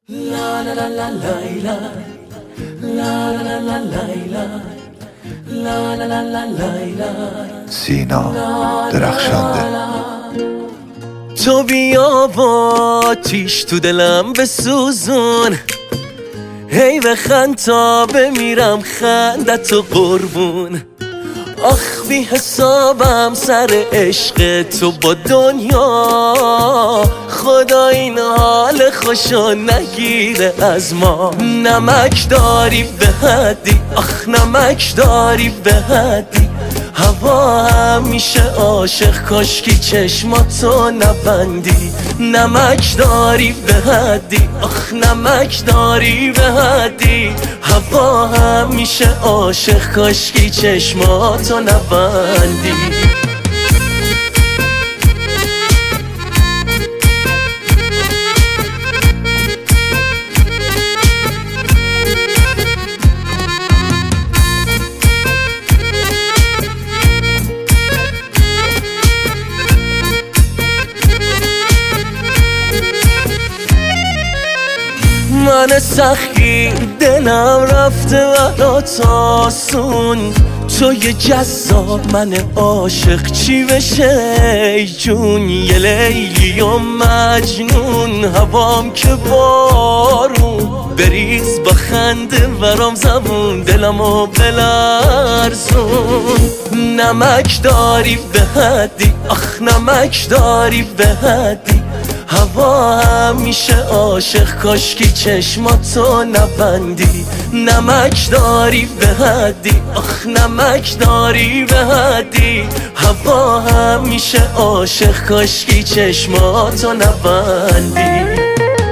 La la la la Layla, la la la la Layla, la la la la Layla. سینا درخشنده. تو بیا با آتیش تو دلم بسوزون، هی بخند تا بمیرم خندتو قربون. آخ بی حسابم سر عشق تو با دنیا، خدا این حال خوشو نگیره از ما. نمک داری به حدی، آخ نمک داری به حدی، هوا همیشه عاشق کاشکی چشماتو نبندی. نمک داری به حدی، آخ نمک داری به حدی، هوا همیشه عاشق کاشکی چشماتو نبندی. من سخی دلم رفته برات آسون، تو یه جذاب من عاشق چی بشه ای جون. یه لیلی و مجنون، هوام که بارون، بریز با خنده برام زبون دلمو بلرزون. نمک داری به حدی، آخ نمک داری به حدی، هوا همیشه عاشق کاشکی چشماتو نبندی. نمک داری به حدی، آخ نمک داری به حدی، هوا همیشه عاشق کاشکی چشماتو نبندی.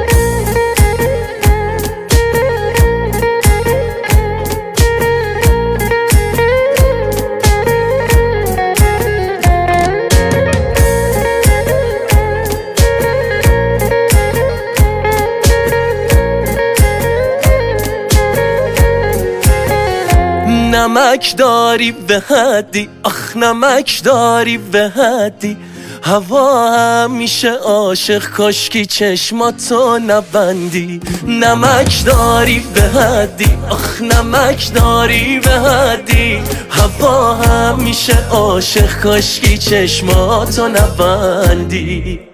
نمک داری به حدی، آخ نمک داری به حدی، هوا همیشه عاشق کاشکی چشماتو نبندی. نمک داری به حدی، آخ نمک داری به حدی، هوا همیشه عاشق کاشکی چشماتو نبندی.